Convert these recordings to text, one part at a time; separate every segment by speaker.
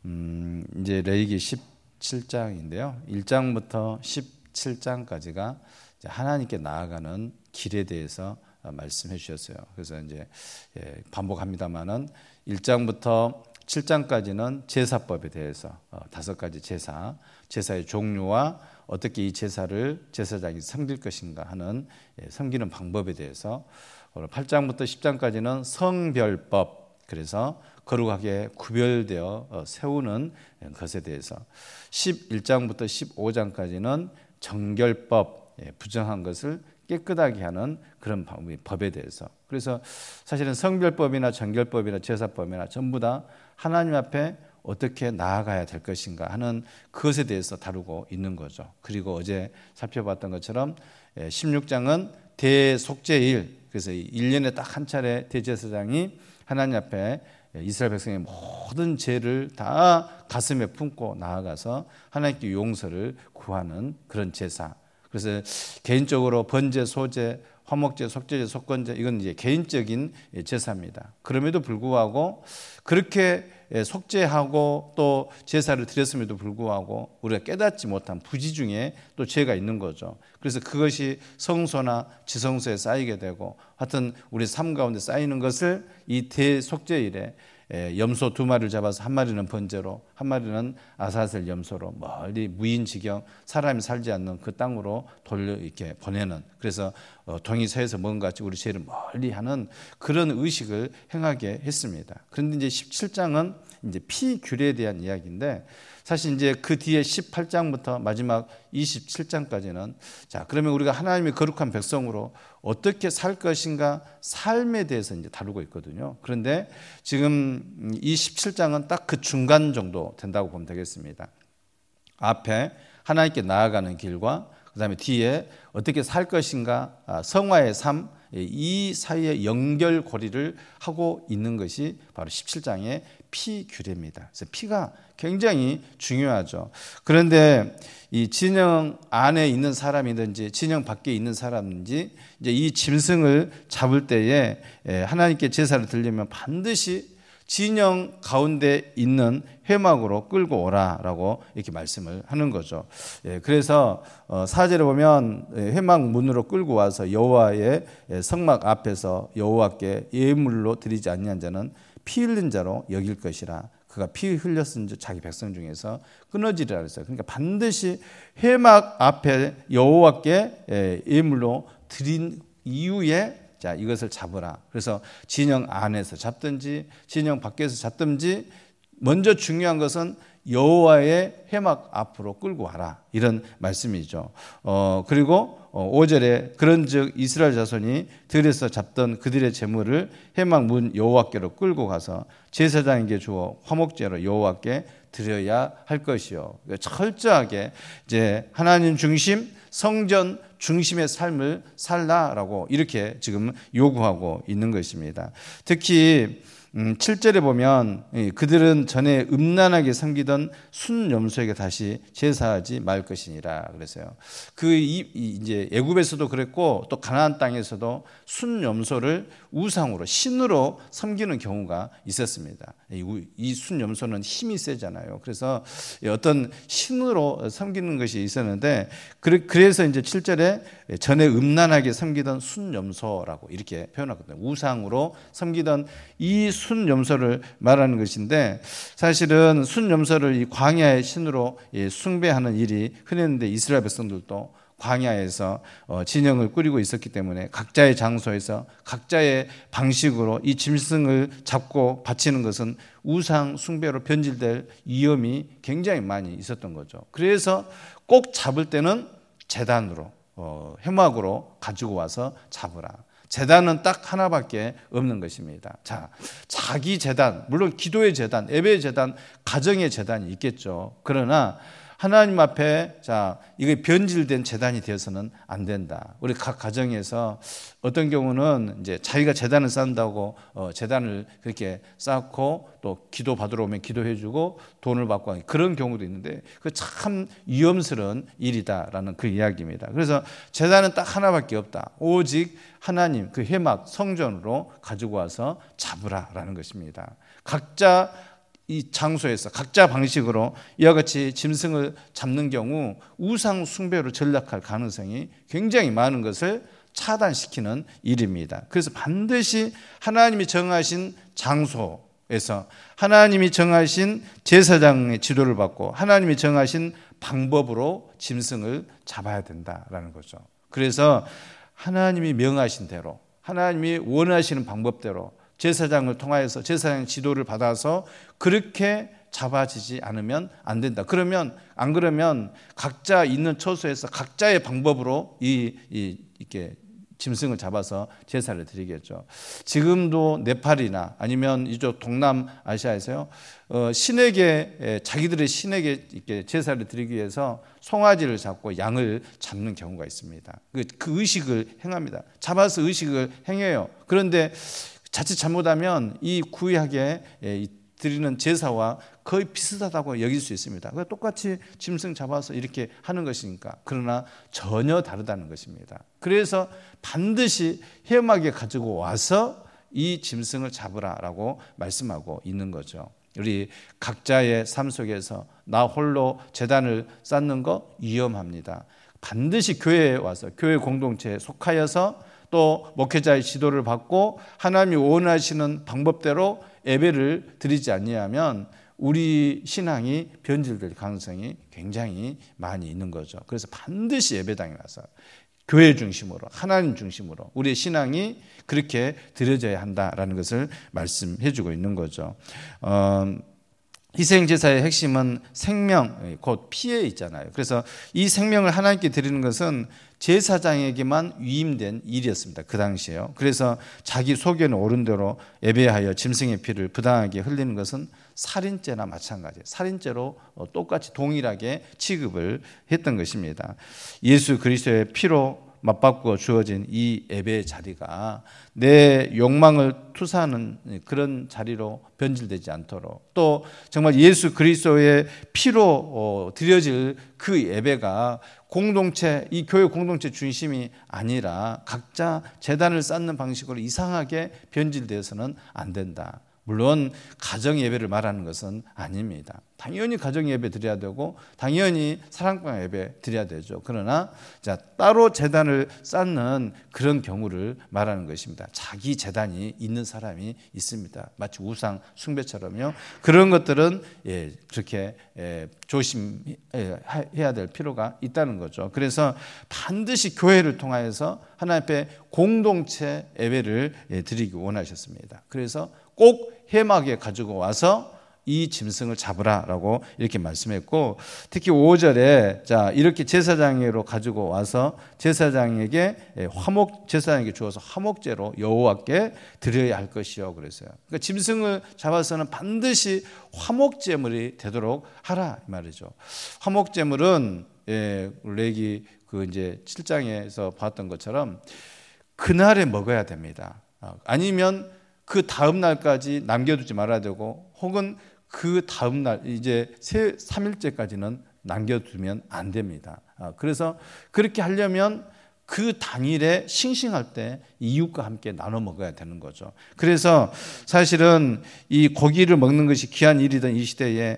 Speaker 1: 이제 레위기 17장인데요. 1장부터 17장까지가 하나님께 나아가는 길에 대해서 말씀해 주셨어요. 그래서 이제 반복합니다만은 1장부터 7장까지는 제사법에 대해서 5가지 제사의 종류와 어떻게 이 제사를 제사장이 섬길 것인가 하는 섬기는 방법에 대해서, 8장부터 10장까지는 성별법, 그래서 거룩하게 구별되어 세우는 것에 대해서, 11장부터 15장까지는 정결법, 부정한 것을 깨끗하게 하는 그런 법에 대해서. 그래서 사실은 성별법이나 정결법이나 제사법이나 전부 다 하나님 앞에 어떻게 나아가야 될 것인가 하는 그것에 대해서 다루고 있는 거죠. 그리고 어제 살펴봤던 것처럼 16장은 대속죄일, 그래서 1년에 딱 한 차례 대제사장이 하나님 앞에 이스라엘 백성의 모든 죄를 다 가슴에 품고 나아가서 하나님께 용서를 구하는 그런 제사. 그래서 개인적으로 번제, 소제, 화목제, 속죄제, 속건제, 이건 이제 개인적인 제사입니다. 그럼에도 불구하고 그렇게 속죄하고 또 제사를 드렸음에도 불구하고 우리가 깨닫지 못한 부지 중에 또 죄가 있는 거죠. 그래서 그것이 성소나 지성소에 쌓이게 되고, 하여튼 우리 삶 가운데 쌓이는 것을 이 대속죄일에 염소 2마리를 잡아서 한 마리는 번제로, 한 마리는 아사셀 염소로 멀리 무인지경, 사람이 살지 않는 그 땅으로 돌려 이렇게 보내는, 그래서 동이 서에서 먼 것 같이 우리 죄를 멀리 하는 그런 의식을 행하게 했습니다. 그런데 이제 17장은 이제 피규례에 대한 이야기인데, 사실 이제 그 뒤에 18장부터 마지막 27장까지는 자, 그러면 우리가 하나님의 거룩한 백성으로 어떻게 살 것인가, 삶에 대해서 이제 다루고 있거든요. 그런데 지금 이 17장은 딱 그 중간 정도 된다고 보면 되겠습니다. 앞에 하나님께 나아가는 길과 그 다음에 뒤에 어떻게 살 것인가, 성화의 삶, 이 사이에 연결고리를 하고 있는 것이 바로 17장의 피규례입니다. 그래서 피가 굉장히 중요하죠. 그런데 이 진영 안에 있는 사람이든지 진영 밖에 있는 사람인지 이제 이 짐승을 잡을 때에 하나님께 제사를 드리려면 반드시 진영 가운데 있는 회막으로 끌고 오라라고 이렇게 말씀을 하는 거죠. 그래서 4절에 보면 회막 문으로 끌고 와서 여호와의 성막 앞에서 여호와께 예물로 드리지 아니한 자는 피 흘린 자로 여길 것이라. 그가 피 흘렸은 자기 백성 중에서 끊어지리라 그랬어요. 그러니까 반드시 회막 앞에 여호와께 예물로 드린 이후에 자, 이것을 잡으라. 그래서 진영 안에서 잡든지 진영 밖에서 잡든지 먼저 중요한 것은 여호와의 회막 앞으로 끌고 와라, 이런 말씀이죠. 그리고 5절에 그런즉 이스라엘 자손이 들에서 잡던 그들의 제물을 회막 문 여호와께로 끌고 가서 제사장에게 주어 화목제로 여호와께 드려야 할 것이요. 철저하게 이제 하나님 중심, 성전 중심의 삶을 살라라고 이렇게 지금 요구하고 있는 것입니다. 특히 7절에 보면 그들은 전에 음란하게 섬기던 순염소에게 다시 제사하지 말 것이니라 그랬어요. 이제 애굽에서도 그랬고 또 가나안 땅에서도 순염소를 우상으로, 신으로 섬기는 경우가 있었습니다. 이 순염소는 힘이 세잖아요. 그래서 어떤 신으로 섬기는 것이 있었는데, 그래서 이제 7절에 전에 음란하게 섬기던 순염소라고 이렇게 표현하거든요. 우상으로 섬기던 이 순염소를 말하는 것인데, 사실은 순염소를 이 광야의 신으로 숭배하는 일이 흔했는데 이스라엘 백성들도 광야에서 진영을 꾸리고 있었기 때문에 각자의 장소에서 각자의 방식으로 이 짐승을 잡고 바치는 것은 우상 숭배로 변질될 위험이 굉장히 많이 있었던 거죠. 그래서 꼭 잡을 때는 제단으로, 회막으로 가지고 와서 잡으라. 제단은 딱 하나밖에 없는 것입니다. 자, 자기 제단, 물론 기도의 제단, 예배의 제단, 가정의 제단이 있겠죠. 그러나 하나님 앞에 자, 이게 변질된 제단이 되어서는 안 된다. 우리 각 가정에서 어떤 경우는 이제 자기가 제단을 쌓는다고 제단을 그렇게 쌓고 또 기도 받으러 오면 기도해주고 돈을 받고 하는 그런 경우도 있는데, 그 참 위험스러운 일이다라는 그 이야기입니다. 그래서 제단은 딱 하나밖에 없다. 오직 하나님 그 회막 성전으로 가지고 와서 잡으라라는 것입니다. 각자 이 장소에서 각자 방식으로 이와 같이 짐승을 잡는 경우 우상 숭배로 전락할 가능성이 굉장히 많은 것을 차단시키는 일입니다. 그래서 반드시 하나님이 정하신 장소에서 하나님이 정하신 제사장의 지도를 받고 하나님이 정하신 방법으로 짐승을 잡아야 된다라는 거죠. 그래서 하나님이 명하신 대로 하나님이 원하시는 방법대로 제사장을 통하여서 제사장 지도를 받아서 그렇게 잡아지지 않으면 안 된다. 그러면 안 그러면 각자 있는 처소에서 각자의 방법으로 이렇게 짐승을 잡아서 제사를 드리겠죠. 지금도 네팔이나 아니면 이쪽 동남아시아에서요, 신에게 자기들의 신에게 이렇게 제사를 드리기 위해서 송아지를 잡고 양을 잡는 경우가 있습니다. 그 의식을 행합니다. 잡아서 의식을 행해요. 그런데 자칫 잘못하면 이 구약에 드리는 제사와 거의 비슷하다고 여길 수 있습니다. 똑같이 짐승 잡아서 이렇게 하는 것이니까. 그러나 전혀 다르다는 것입니다. 그래서 반드시 헤엄하게 가지고 와서 이 짐승을 잡으라라고 말씀하고 있는 거죠. 우리 각자의 삶 속에서 나 홀로 제단을 쌓는 거 위험합니다. 반드시 교회에 와서 교회 공동체에 속하여서 또 목회자의 지도를 받고 하나님이 원하시는 방법대로 예배를 드리지 아니하면 우리 신앙이 변질될 가능성이 굉장히 많이 있는 거죠. 그래서 반드시 예배당에 와서 교회 중심으로 하나님 중심으로 우리의 신앙이 그렇게 드려져야 한다라는 것을 말씀해 주고 있는 거죠. 희생제사의 핵심은 생명, 곧 피에 있잖아요. 그래서 이 생명을 하나님께 드리는 것은 제사장에게만 위임된 일이었습니다. 그 당시에요. 그래서 자기 소견에 오른 대로 예배하여 짐승의 피를 부당하게 흘리는 것은 살인죄나 마찬가지예요. 살인죄로 똑같이 동일하게 취급을 했던 것입니다. 예수 그리스도의 피로 맞바꾸어 주어진 이 예배의 자리가 내 욕망을 투사하는 그런 자리로 변질되지 않도록 또 정말 예수 그리스도의 피로 드려질 그 예배가 공동체, 이 교회 공동체 중심이 아니라 각자 제단을 쌓는 방식으로 이상하게 변질되어서는 안 된다. 물론 가정 예배를 말하는 것은 아닙니다. 당연히 가정 예배 드려야 되고 당연히 사랑방 예배 드려야 되죠. 그러나 따로 제단을 쌓는 그런 경우를 말하는 것입니다. 자기 제단이 있는 사람이 있습니다. 마치 우상 숭배처럼요. 그런 것들은 그렇게 조심해야 될 필요가 있다는 거죠. 그래서 반드시 교회를 통하여서 하나님 앞에 공동체 예배를 드리기 원하셨습니다. 그래서 꼭 헤엄하게 가지고 와서 이 짐승을 잡으라라고 이렇게 말씀했고 특히 5절에 자 이렇게 제사장으로 가지고 와서 제사장에게 제사장에게 주어서 화목제로 여호와께 드려야 할 것이요 그랬어요. 그러니까 짐승을 잡아서는 반드시 화목제물이 되도록 하라 이 말이죠. 화목제물은 레기 이제 7장에서 봤던 것처럼 그날에 먹어야 됩니다. 아니면 그 다음 날까지 남겨두지 말아야 되고 혹은 그 다음 날 이제 3일째까지는 남겨두면 안 됩니다. 그래서 그렇게 하려면 그 당일에 싱싱할 때 이웃과 함께 나눠 먹어야 되는 거죠. 그래서 사실은 이 고기를 먹는 것이 귀한 일이던 이 시대에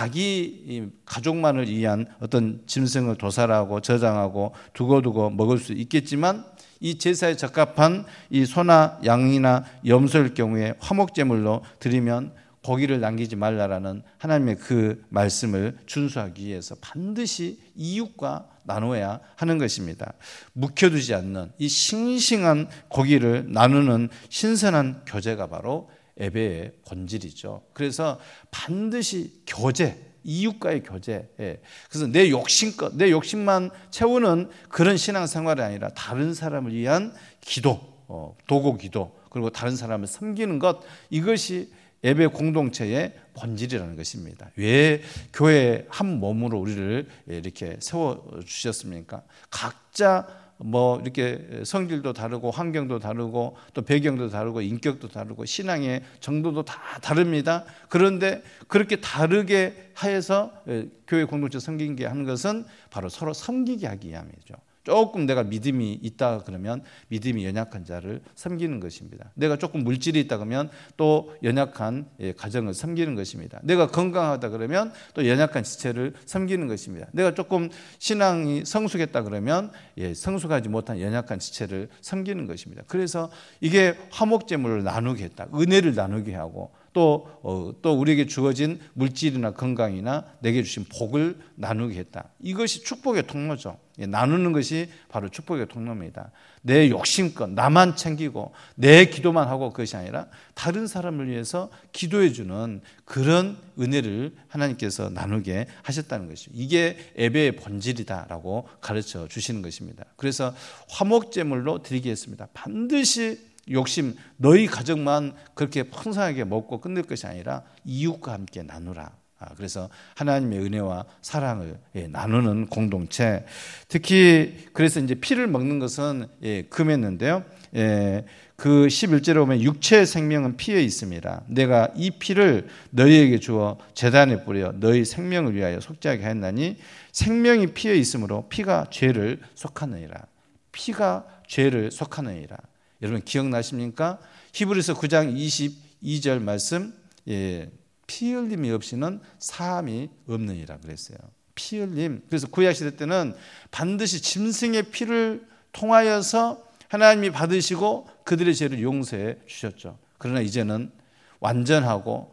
Speaker 1: 자기 가족만을 위한 어떤 짐승을 도살하고 저장하고 두고두고 먹을 수 있겠지만 이 제사에 적합한 이 소나 양이나 염소일 경우에 화목제물로 드리면 고기를 남기지 말라라는 하나님의 그 말씀을 준수하기 위해서 반드시 이웃과 나눠야 하는 것입니다. 묵혀두지 않는 이 싱싱한 고기를 나누는 신선한 교제가 바로 예배의 본질이죠. 그래서 반드시 교제, 이웃과의 교제. 그래서 내 욕심껏, 내 욕심만 채우는 그런 신앙생활이 아니라 다른 사람을 위한 기도, 도고 기도, 그리고 다른 사람을 섬기는 것, 이것이 예배 공동체의 본질이라는 것입니다. 왜 교회 한 몸으로 우리를 이렇게 세워주셨습니까? 각자 이렇게 성질도 다르고 환경도 다르고 또 배경도 다르고 인격도 다르고 신앙의 정도도 다 다릅니다. 그런데 그렇게 다르게 하여서 교회 공동체 섬기게 하는 것은 바로 서로 섬기게 하기 위함이죠. 조금 내가 믿음이 있다 그러면 믿음이 연약한 자를 섬기는 것입니다. 내가 조금 물질이 있다 그러면 또 연약한 가정을 섬기는 것입니다. 내가 건강하다 그러면 또 연약한 지체를 섬기는 것입니다. 내가 조금 신앙이 성숙했다 그러면 성숙하지 못한 연약한 지체를 섬기는 것입니다. 그래서 이게 화목제물을 나누게 했다. 은혜를 나누게 하고 또 우리에게 주어진 물질이나 건강이나 내게 주신 복을 나누게 했다. 이것이 축복의 통로죠. 나누는 것이 바로 축복의 통로입니다. 내 욕심껏 나만 챙기고 내 기도만 하고 그것이 아니라 다른 사람을 위해서 기도해 주는 그런 은혜를 하나님께서 나누게 하셨다는 것이죠. 이게 예배의 본질이다라고 가르쳐 주시는 것입니다. 그래서 화목제물로 드리게 했습니다. 반드시 욕심, 너희 가정만 그렇게 풍성하게 먹고 끝낼 것이 아니라 이웃과 함께 나누라. 그래서 하나님의 은혜와 사랑을 나누는 공동체. 특히 그래서 이제 피를 먹는 것은 금했는데요. 그 11절에 보면 육체의 생명은 피에 있습니다. 내가 이 피를 너희에게 주어 제단에 뿌려 너희 생명을 위하여 속죄하게 하였나니 생명이 피에 있으므로 피가 죄를 속하느니라. 피가 죄를 속하느니라. 여러분 기억나십니까? 히브리서 9장 22절 말씀, 피 흘림이 없이는 사함이 없느니라 그랬어요. 피 흘림. 그래서 구약 시대 때는 반드시 짐승의 피를 통하여서 하나님이 받으시고 그들의 죄를 용서해 주셨죠. 그러나 이제는 완전하고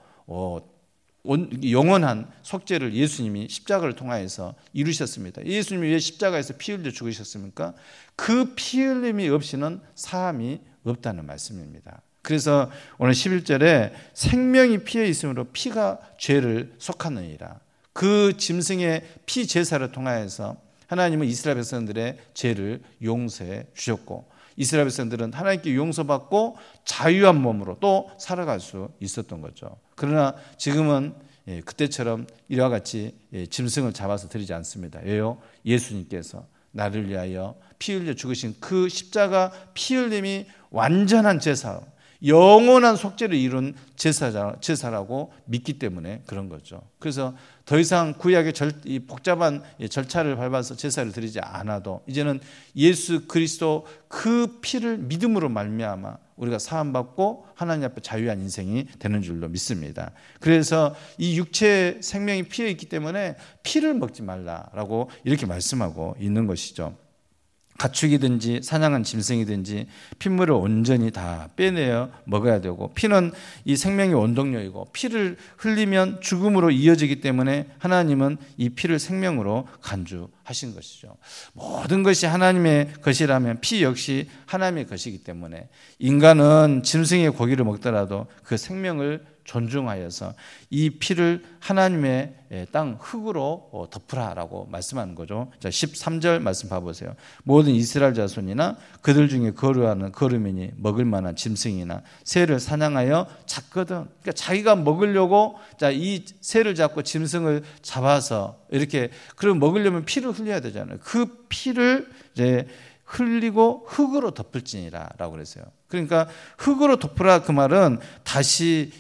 Speaker 1: 영원한 속죄를 예수님이 십자가를 통하여서 이루셨습니다. 예수님이 왜 십자가에서 피 흘려 죽으셨습니까? 그 피 흘림이 없이는 사함이 없다는 말씀입니다. 그래서 오늘 11절에 생명이 피에 있으므로 피가 죄를 속하느니라. 그 짐승의 피 제사를 통하여서 하나님은 이스라엘 백성들의 죄를 용서해 주셨고 이스라엘 백성들은 하나님께 용서받고 자유한 몸으로 또 살아갈 수 있었던 거죠. 그러나 지금은 그때처럼 이와 같이 짐승을 잡아서 드리지 않습니다. 왜요? 예수님께서 나를 위하여 피 흘려 죽으신 그 십자가 피 흘림이 완전한 제사, 영원한 속죄를 이룬 제사라고 믿기 때문에 그런 거죠. 그래서 더 이상 구약의 복잡한 절차를 밟아서 제사를 드리지 않아도 이제는 예수 그리스도 그 피를 믿음으로 말미암아 우리가 사함받고 하나님 앞에 자유한 인생이 되는 줄로 믿습니다. 그래서 이 육체의 생명이 피에 있기 때문에 피를 먹지 말라라고 이렇게 말씀하고 있는 것이죠. 가축이든지 사냥한 짐승이든지 핏물을 온전히 다 빼내어 먹어야 되고 피는 이 생명의 원동력이고 피를 흘리면 죽음으로 이어지기 때문에 하나님은 이 피를 생명으로 간주하신 것이죠. 모든 것이 하나님의 것이라면 피 역시 하나님의 것이기 때문에 인간은 짐승의 고기를 먹더라도 그 생명을 존중하여서 이 피를 하나님의 땅 흙으로 덮으라라고 말씀하는 거죠. 자, 13절 말씀 봐보세요. 모든 이스라엘 자손이나 그들 중에 거류하는 거류민이 먹을 만한 짐승이나 새를 사냥하여 잡거든. 그러니까 자기가 먹으려고 이 새를 잡고 짐승을 잡아서 이렇게 그럼 먹으려면 피를 흘려야 되잖아요. 그 피를 이제 흘리고 흙으로 덮을지니라라고 그랬어요. 그러니까 흙으로 덮으라 그 말은 다시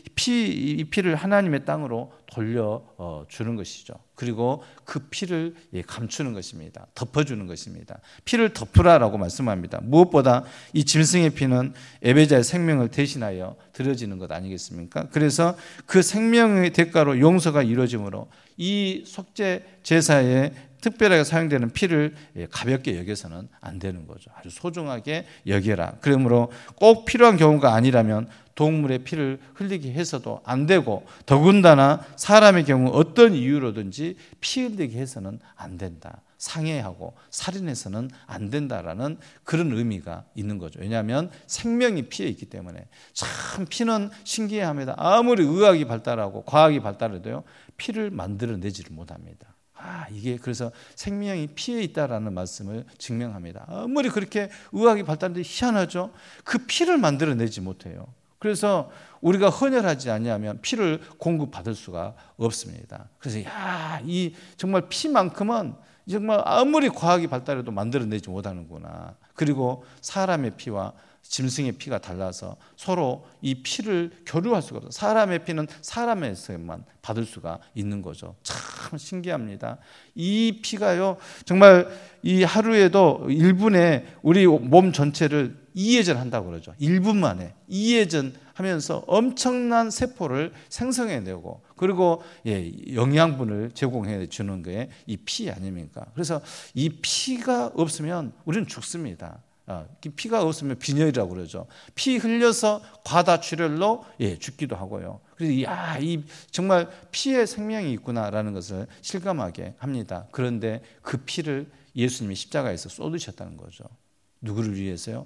Speaker 1: 이 피를 하나님의 땅으로 돌려 주는 것이죠. 그리고 그 피를 감추는 것입니다. 덮어주는 것입니다. 피를 덮으라라고 말씀합니다. 무엇보다 이 짐승의 피는 예배자의 생명을 대신하여 드려지는 것 아니겠습니까? 그래서 그 생명의 대가로 용서가 이루어지므로 이 속죄 제사에 특별하게 사용되는 피를 가볍게 여겨서는 안 되는 거죠. 아주 소중하게 여겨라. 그러므로 꼭 필요한 경우가 아니라면 동물의 피를 흘리게 해서도 안 되고 더군다나 사람의 경우 어떤 이유로든지 피 흘리게 해서는 안 된다. 상해하고 살인해서는 안 된다라는 그런 의미가 있는 거죠. 왜냐하면 생명이 피에 있기 때문에 참 피는 신기해합니다. 아무리 의학이 발달하고 과학이 발달해도요 피를 만들어내지를 못합니다. 이게 그래서 생명이 피에 있다라는 말씀을 증명합니다. 아무리 그렇게 의학이 발달해도 희한하죠. 그 피를 만들어내지 못해요. 그래서 우리가 헌혈하지 않으면 피를 공급받을 수가 없습니다. 그래서 이 정말 피만큼은 정말 아무리 과학이 발달해도 만들어내지 못하는구나. 그리고 사람의 피와 짐승의 피가 달라서 서로 이 피를 교류할 수가 없어요. 사람의 피는 사람에서만 받을 수가 있는 거죠. 참 참 신기합니다. 이 피가요, 정말 이 하루에도 1분에 우리 몸 전체를 이해전한다고 그러죠. 1분 만에 이해전하면서 엄청난 세포를 생성해내고, 그리고 영양분을 제공해 주는 게 이 피 아닙니까? 그래서 이 피가 없으면 우리는 죽습니다. 피가 없으면 빈혈이라고 그러죠. 피 흘려서 과다출혈로 죽기도 하고요. 그래서 이 정말 피에 생명이 있구나라는 것을 실감하게 합니다. 그런데 그 피를 예수님이 십자가에서 쏟으셨다는 거죠. 누구를 위해서요?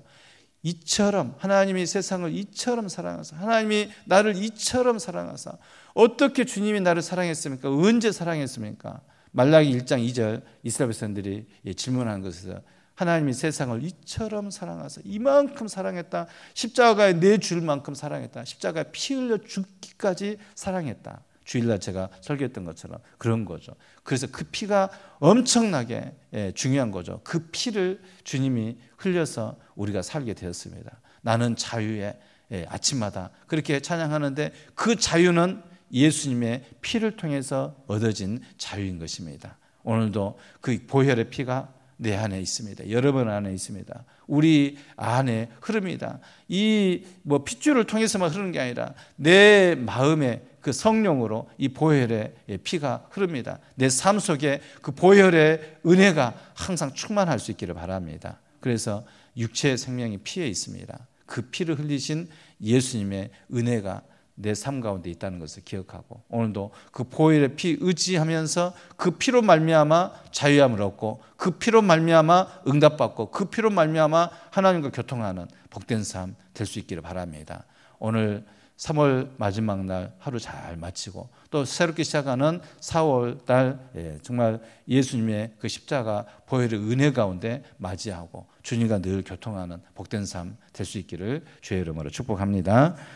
Speaker 1: 이처럼 하나님이 세상을 이처럼 사랑하사, 하나님이 나를 이처럼 사랑하사, 어떻게 주님이 나를 사랑했습니까? 언제 사랑했습니까? 말라기 1장 2절 이스라엘 백성들이 질문하는 것에서 하나님이 세상을 이처럼 사랑하사, 이만큼 사랑했다, 십자가에 내줄 만큼 사랑했다, 십자가에 피 흘려 죽기까지 사랑했다. 주일날 제가 설교했던 것처럼 그런 거죠. 그래서 그 피가 엄청나게 중요한 거죠. 그 피를 주님이 흘려서 우리가 살게 되었습니다. 나는 자유의 아침마다 그렇게 찬양하는데, 그 자유는 예수님의 피를 통해서 얻어진 자유인 것입니다. 오늘도 그 보혈의 피가 내 안에 있습니다. 여러분 안에 있습니다. 우리 안에 흐릅니다. 이 핏줄을 통해서만 흐르는 게 아니라 내 마음에 그 성령으로 이 보혈의 피가 흐릅니다. 내 삶 속에 그 보혈의 은혜가 항상 충만할 수 있기를 바랍니다. 그래서 육체의 생명이 피에 있습니다. 그 피를 흘리신 예수님의 은혜가 내 삶 가운데 있다는 것을 기억하고, 오늘도 그 보혈의 피 의지하면서 그 피로 말미암아 자유함을 얻고, 그 피로 말미암아 응답받고, 그 피로 말미암아 하나님과 교통하는 복된 삶 될 수 있기를 바랍니다. 오늘 3월 마지막 날 하루 잘 마치고, 또 새롭게 시작하는 4월 달 정말 예수님의 그 십자가 보혈의 은혜 가운데 맞이하고 주님과 늘 교통하는 복된 삶 될 수 있기를 주의 이름으로 축복합니다.